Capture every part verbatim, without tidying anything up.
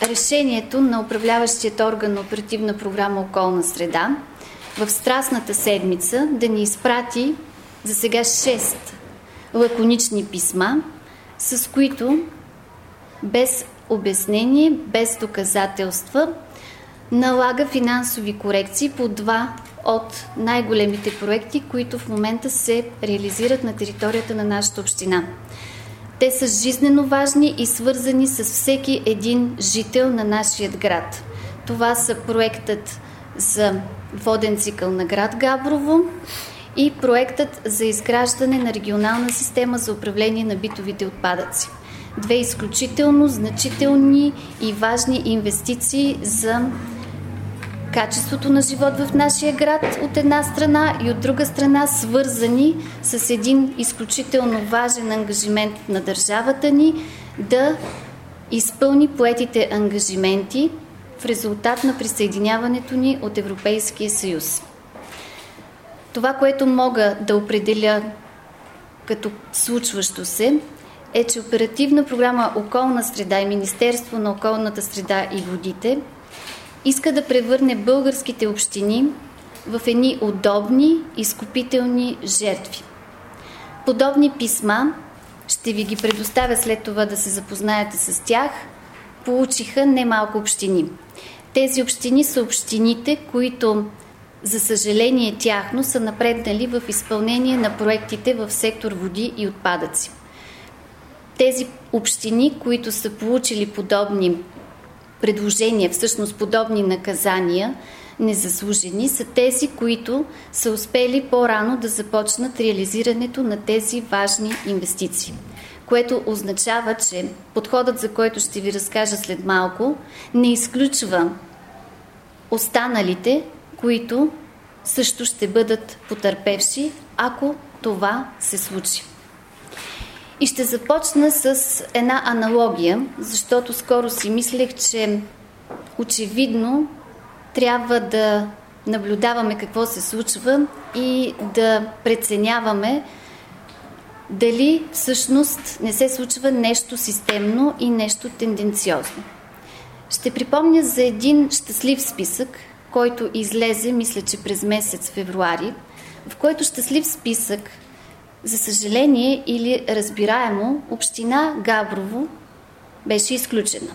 решението на управляващият орган на Оперативна програма Околна среда в Страстната седмица да ни изпрати за сега шест лаконични писма, с които без обяснение, без доказателства, налага финансови корекции по два от най-големите проекти, които в момента се реализират на територията на нашата община. Те са жизнено важни и свързани с всеки един жител на нашия град. Това са проектът за воден цикъл на град Габрово и проектът за изграждане на регионална система за управление на битовите отпадъци. Две изключително значителни и важни инвестиции за качеството на живот в нашия град от една страна и от друга страна свързани с един изключително важен ангажимент на държавата ни да изпълни поетите ангажименти в резултат на присъединяването ни от Европейския съюз. Това, което мога да определя като случващо се, е, че Оперативна програма Околна среда и Министерство на околната среда и водите иска да превърне българските общини в едни удобни, изкупителни жертви. Подобни писма, ще ви ги предоставя след това да се запознаете с тях, получиха немалко общини. Тези общини са общините, които, за съжаление тяхно, са напреднали в изпълнение на проектите в сектор води и отпадъци. Тези общини, които са получили подобни предложения, всъщност подобни наказания, незаслужени, са тези, които са успели по-рано да започнат реализирането на тези важни инвестиции. Което означава, че подходът, за който ще ви разкажа след малко, не изключва останалите, които също ще бъдат потърпевши, ако това се случи. И ще започна с една аналогия, защото скоро си мислех, че очевидно трябва да наблюдаваме какво се случва и да преценяваме дали всъщност не се случва нещо системно и нещо тенденциозно. Ще припомня за един щастлив списък, който излезе, мисля, че през месец февруари, в който щастлив списък, за съжаление или разбираемо, община Габрово беше изключена.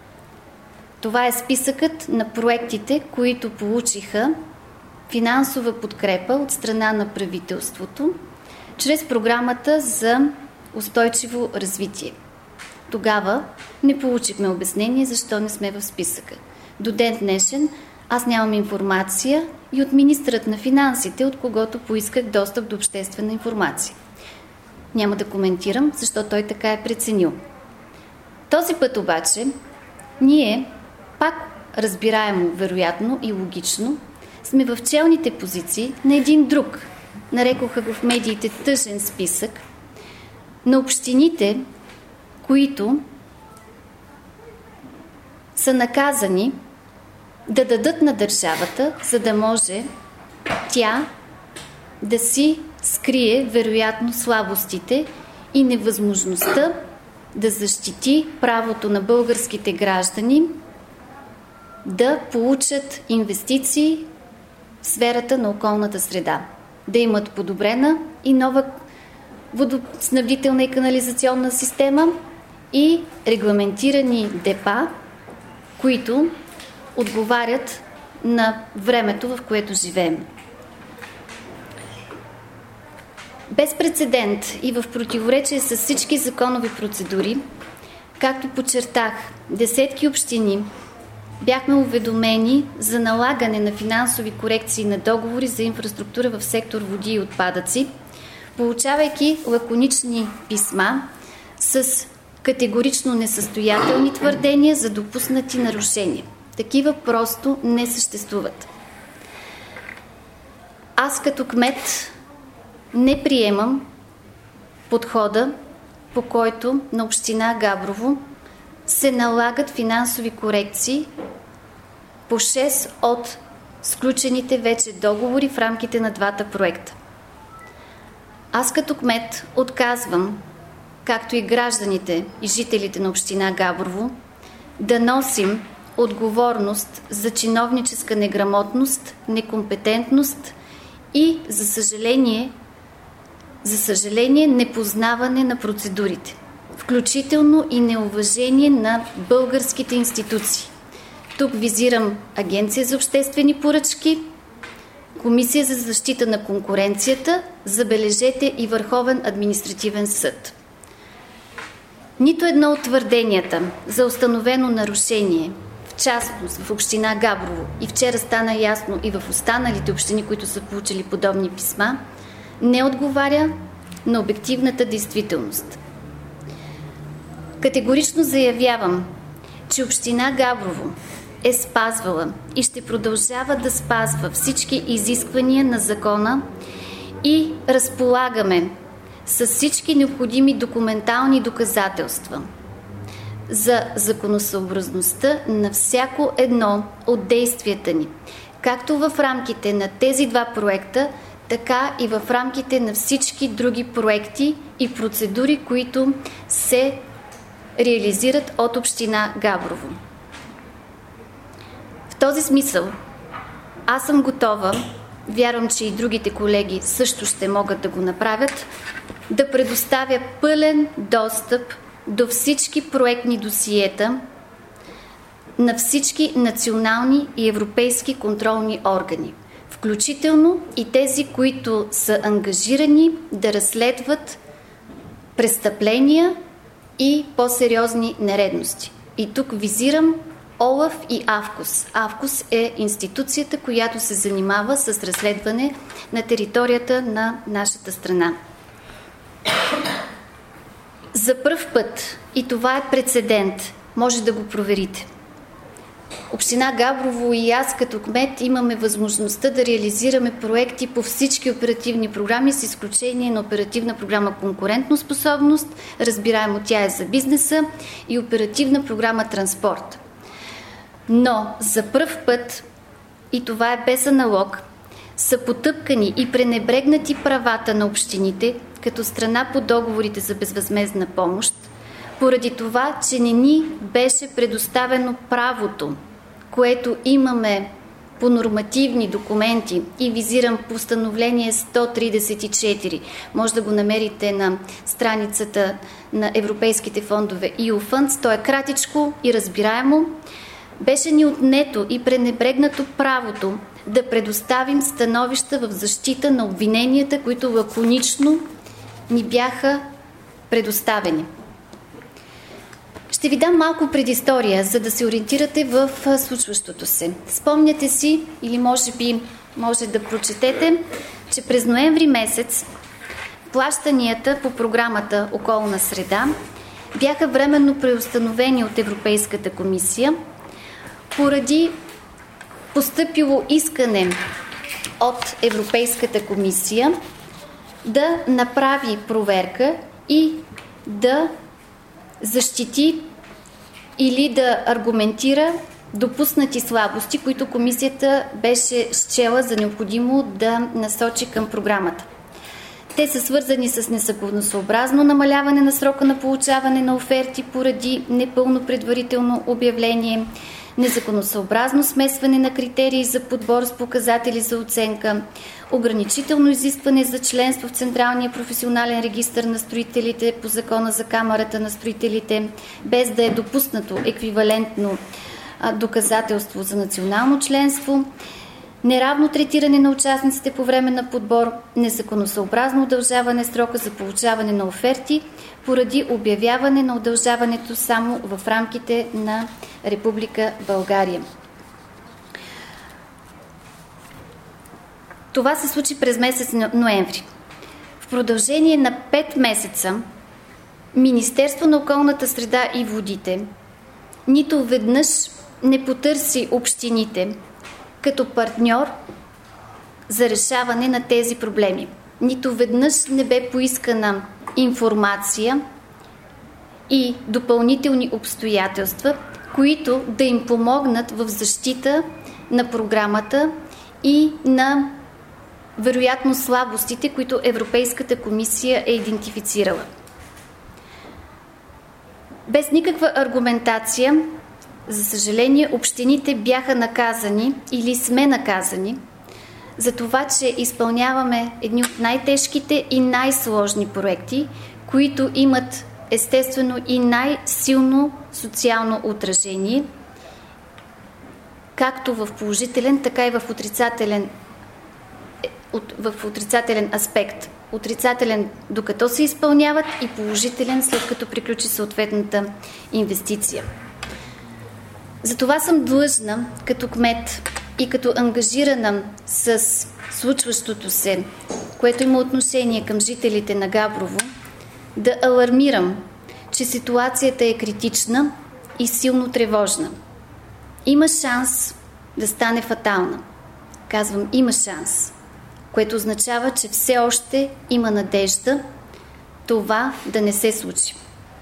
Това е списъкът на проектите, които получиха финансова подкрепа от страна на правителството чрез програмата за устойчиво развитие. Тогава не получихме обяснение защо не сме в списъка. До ден днешен аз нямам информация и от министърът на финансите, от когото поисках достъп до обществена информация. Няма да коментирам, защо той така е преценил. Този път обаче ние, пак разбираемо, вероятно и логично, сме в челните позиции на един друг, нарекоха го в медиите тъжен списък, на общините, които са наказани да дадат на държавата, за да може тя да си скрие вероятно слабостите и невъзможността да защити правото на българските граждани да получат инвестиции в сферата на околната среда, да имат подобрена и нова водоснабдителна и канализационна система и регламентирани депа, които отговарят на времето, в което живеем. Без прецедент и в противоречие с всички законови процедури, както подчертах, десетки общини бяхме уведомени за налагане на финансови корекции на договори за инфраструктура в сектор води и отпадъци, получавайки лаконични писма с категорично несъстоятелни твърдения за допуснати нарушения. Такива просто не съществуват. Аз като кмет не приемам подхода, по който на община Габрово се налагат финансови корекции по шест от сключените вече договори в рамките на двата проекта. Аз като кмет отказвам, както и гражданите и жителите на община Габрово, да носим отговорност за чиновническа неграмотност, некомпетентност и, за съжаление, за съжаление, непознаване на процедурите, включително и неуважение на българските институции. Тук визирам Агенция за обществени поръчки, Комисия за защита на конкуренцията, забележете, и Върховен административен съд. Нито едно от твърденията за установено нарушение, в частност в община Габрово, и вчера стана ясно и в останалите общини, които са получили подобни писма, не отговаря на обективната действителност. Категорично заявявам, че община Габрово е спазвала и ще продължава да спазва всички изисквания на закона и разполагаме с всички необходими документални доказателства за законосъобразността на всяко едно от действията ни, както в рамките на тези два проекта, така и в рамките на всички други проекти и процедури, които се реализират от община Габрово. В този смисъл аз съм готова, вярвам, че и другите колеги също ще могат да го направят, да предоставя пълен достъп до всички проектни досиета на всички национални и европейски контролни органи, включително и тези, които са ангажирани да разследват престъпления и по-сериозни нередности. И тук визирам ОЛАФ и АВКУС. АВКУС е институцията, която се занимава с разследване на територията на нашата страна. За пръв път, и това е прецедент, може да го проверите, община Габрово и аз като кмет имаме възможността да реализираме проекти по всички оперативни програми, с изключение на оперативна програма Конкурентоспособност, разбираемо тя е за бизнеса, и оперативна програма Транспорт. Но за пръв път, и това е без аналог, са потъпкани и пренебрегнати правата на общините като страна по договорите за безвъзмездна помощ, поради това, че не ни беше предоставено правото, което имаме по нормативни документи, и визирам постановление сто тридесет и четири. Може да го намерите на страницата на европейските фондове и ю Funds. То е кратичко и разбираемо. Беше ни отнето и пренебрегнато правото да предоставим становища в защита на обвиненията, които лаконично ни бяха предоставени. Ще ви дам малко предистория, за да се ориентирате в случващото се. Спомняте си, или може би може да прочетете, че през ноември месец плащанията по програмата Околна среда бяха временно преустановени от Европейската комисия поради постъпило искане от Европейската комисия да направи проверка и да защити или да аргументира допуснати слабости, които комисията беше счела за необходимо да насочи към програмата. Те са свързани с незаконосъобразно намаляване на срока на получаване на оферти поради непълно предварително обявление, незаконосъобразно смесване на критерии за подбор с показатели за оценка, ограничително изискване за членство в Централния професионален регистър на строителите по Закона за Камарата на строителите, без да е допуснато еквивалентно доказателство за национално членство, неравно третиране на участниците по време на подбор, незаконосъобразно удължаване срока за получаване на оферти поради обявяване на удължаването само в рамките на Република България. Това се случи през месец ноември. В продължение на пет месеца Министерство на околната среда и водите нито веднъж не потърси общините като партньор за решаване на тези проблеми. Нито веднъж не бе поискана информация и допълнителни обстоятелства, които да им помогнат в защита на програмата и на вероятно слабостите, които Европейската комисия е идентифицирала. Без никаква аргументация За съжаление, общините бяха наказани или сме наказани за това, че изпълняваме едни от най-тежките и най-сложни проекти, които имат естествено и най-силно социално отражение, както в положителен, така и в отрицателен, в отрицателен аспект. Отрицателен докато се изпълняват и положителен след като приключи съответната инвестиция. Затова съм длъжна като кмет и като ангажирана с случващото се, което има отношение към жителите на Габрово, да алармирам, че ситуацията е критична и силно тревожна. Има шанс да стане фатална. Казвам, има шанс, което означава, че все още има надежда това да не се случи.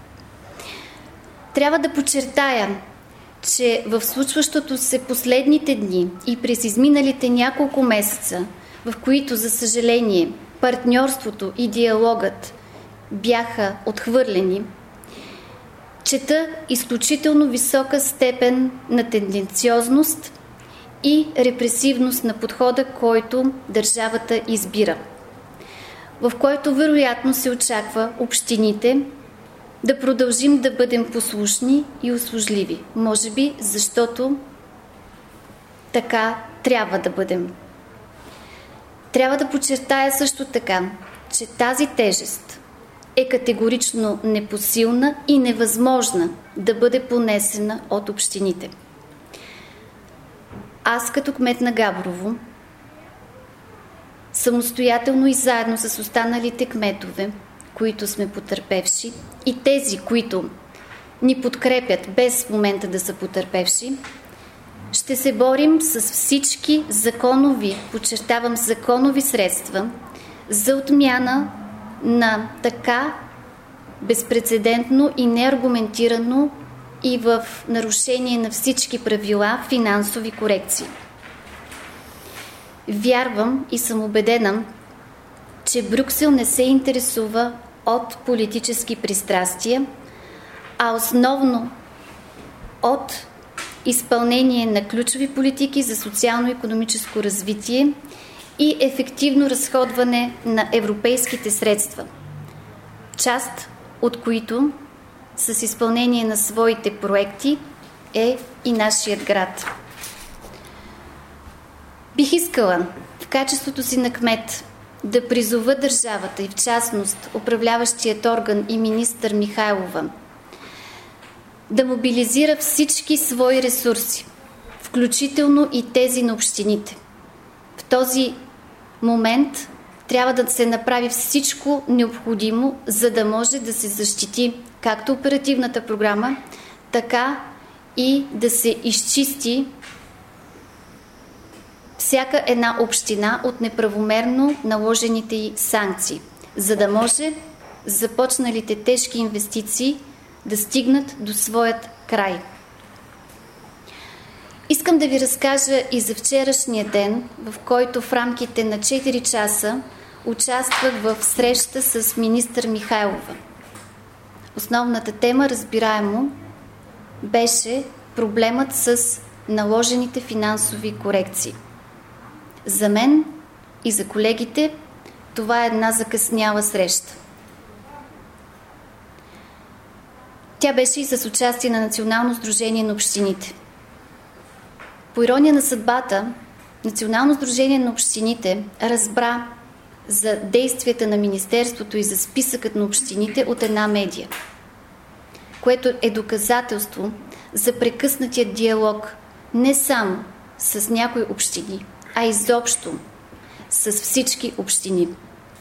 Трябва да подчертая, че в случващото се последните дни и през изминалите няколко месеца, в които, за съжаление, партньорството и диалогът бяха отхвърлени, чета изключително висока степен на тенденциозност и репресивност на подхода, който държавата избира, в който вероятно се очаква общините да продължим да бъдем послушни и услужливи. Може би, защото така трябва да бъдем. Трябва да подчертая също така, че тази тежест е категорично непосилна и невъзможна да бъде понесена от общините. Аз като кмет на Габрово, самостоятелно и заедно с останалите кметове, които сме потърпевши, и тези, които ни подкрепят без в момента да са потърпевши, ще се борим с всички законови, подчертавам законови средства за отмяна на така безпрецедентно и неаргументирано и в нарушение на всички правила финансови корекции. Вярвам и съм убедена, че Брюксел не се интересува от политически пристрастия, а основно от изпълнение на ключови политики за социално-икономическо развитие и ефективно разходване на европейските средства, част от които с изпълнение на своите проекти е и нашият град. Бих искала в качеството си на кмет да призова държавата и в частност управляващият орган и министър Михайлова да мобилизира всички свои ресурси, включително и тези на общините. В този момент трябва да се направи всичко необходимо, за да може да се защити както оперативната програма, така и да се изчисти всяка една община от неправомерно наложените й санкции, за да може започналите тежки инвестиции да стигнат до своят край. Искам да ви разкажа и за вчерашния ден, в който в рамките на четири часа участвах в среща с министър Михайлова. Основната тема, разбираемо, беше проблемът с наложените финансови корекции. За мен и за колегите това е една закъсняла среща. Тя беше и с участие на Национално сдружение на общините. По ирония на съдбата, Национално сдружение на общините разбра за действията на Министерството и за списъкът на общините от една медия, което е доказателство за прекъснатия диалог не само с някои общини, а изобщо с всички общини.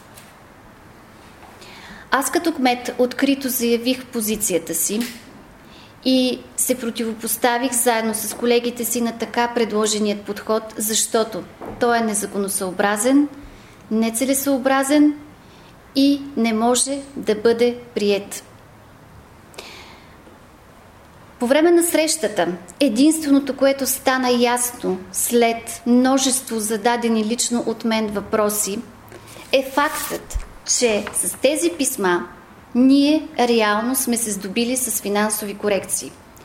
Аз като кмет открито заявих позицията си и се противопоставих заедно с колегите си на така предложеният подход, защото той е незаконосъобразен, нецелесъобразен и не може да бъде приет. По време на срещата, единственото, което стана ясно след множество зададени лично от мен въпроси, е фактът, че с тези писма ние реално сме се здобили с финансови корекции.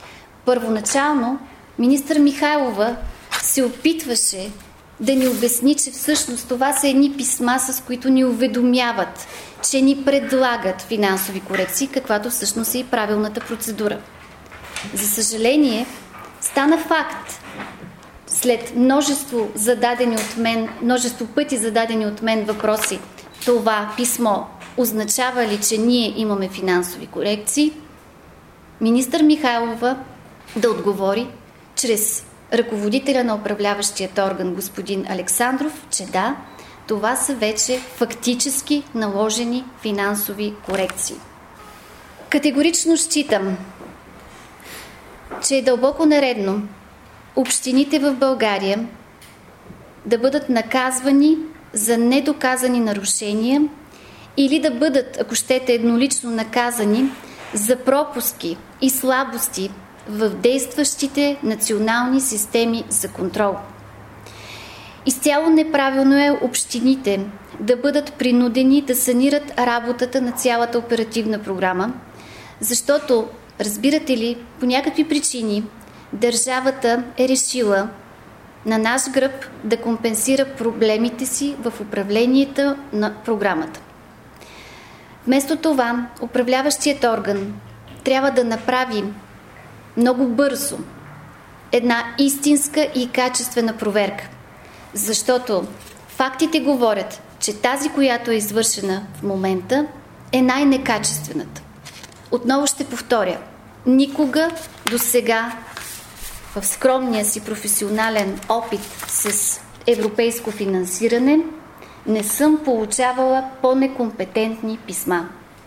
Първоначално министър Михайлова се опитваше да ни обясни, че всъщност това са едни писма, с които ни уведомяват, че ни предлагат финансови корекции, каквато всъщност е и правилната процедура. За съжаление, стана факт, след множество зададени от мен, множество пъти зададени от мен въпроси, това писмо означава ли, че ние имаме финансови корекции, министър Михайлова да отговори чрез ръководителя на управляващият орган господин Александров, че да, това са вече фактически наложени финансови корекции. Категорично считам, че е дълбоко нередно общините в България да бъдат наказвани за недоказани нарушения или да бъдат, ако щете, еднолично наказани за пропуски и слабости в действащите национални системи за контрол. Изцяло неправилно е общините да бъдат принудени да санират работата на цялата оперативна програма, защото, разбирате ли, по някакви причини държавата е решила на наш гръб да компенсира проблемите си в управлението на програмата. Вместо това, управляващият орган трябва да направи много бързо една истинска и качествена проверка, защото фактите говорят, че тази, която е извършена в момента, е най-некачествената. Отново ще повторя, никога до сега в скромния си професионален опит с европейско финансиране не съм получавала по-некомпетентни писма.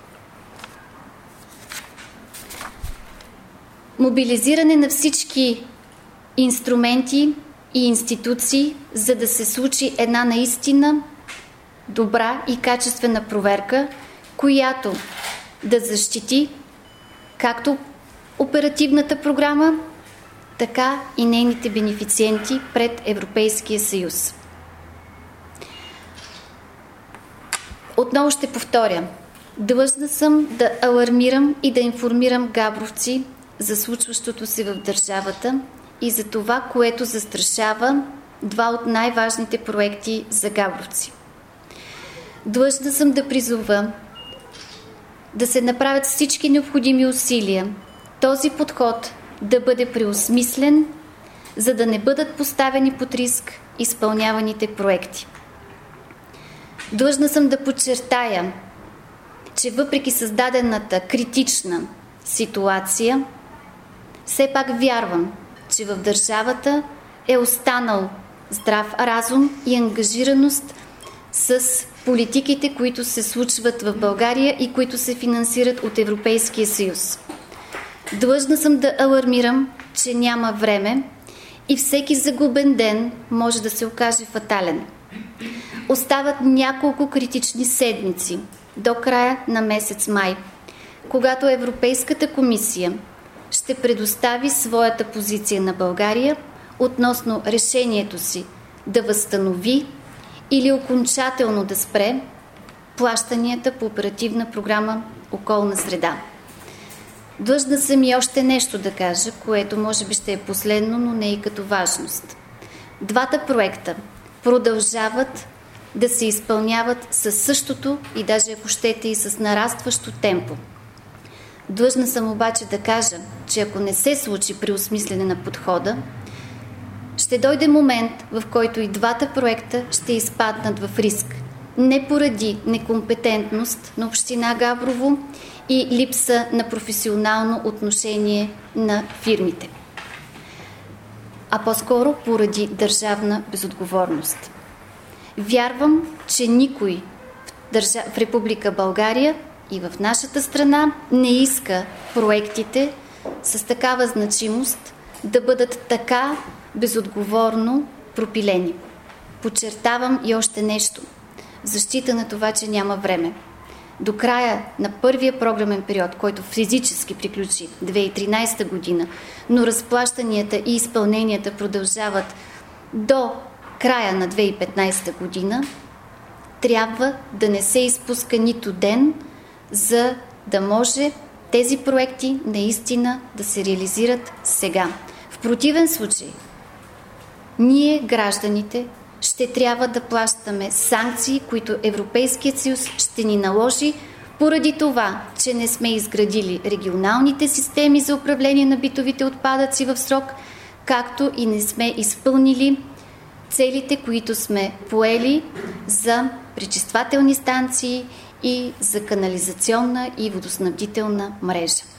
Мобилизиране на всички инструменти и институции, за да се случи една наистина добра и качествена проверка, която да защити както оперативната програма, така и нейните бенефициенти пред Европейския съюз. Отново ще повторя. Длъжна съм да алармирам и да информирам габровци за случващото се в държавата и за това, което застрашава два от най-важните проекти за габровци. Длъжна съм да призова да се направят всички необходими усилия този подход да бъде преосмислен, за да не бъдат поставени под риск изпълняваните проекти. Длъжна съм да подчертая, че въпреки създадената критична ситуация, все пак вярвам, че в държавата е останал здрав разум и ангажираност с политиките, които се случват в България и които се финансират от Европейския съюз. Длъжна съм да алармирам, че няма време и всеки загубен ден може да се окаже фатален. Остават няколко критични седмици до края на месец май, когато Европейската комисия ще предостави своята позиция на България относно решението си да възстанови или окончателно да спре плащанията по оперативна програма Околна среда. Длъжна съм и още нещо да кажа, което може би ще е последно, но не и като важност. Двата проекта продължават да се изпълняват със същото и даже ако щете и с нарастващо темпо. Длъжна съм обаче да кажа, че ако не се случи преосмислене на подхода, ще дойде момент, в който и двата проекта ще изпаднат в риск. Не поради некомпетентност на община Габрово и липса на професионално отношение на фирмите, а по-скоро поради държавна безотговорност. Вярвам, че никой в, държа... в Република България и в нашата страна не иска проектите с такава значимост да бъдат така безотговорно пропилени. Подчертавам и още нещо. В защита на това, че няма време. До края на първия програмен период, който физически приключи две хиляди и тринадесета година, но разплащанията и изпълненията продължават до края на две хиляди и петнадесета година, трябва да не се изпуска нито ден, за да може тези проекти наистина да се реализират сега. В противен случай, ние, гражданите, ще трябва да плащаме санкции, които Европейският съюз ще ни наложи поради това, че не сме изградили регионалните системи за управление на битовите отпадъци в срок, както и не сме изпълнили целите, които сме поели за пречиствателни станции и за канализационна и водоснабдителна мрежа.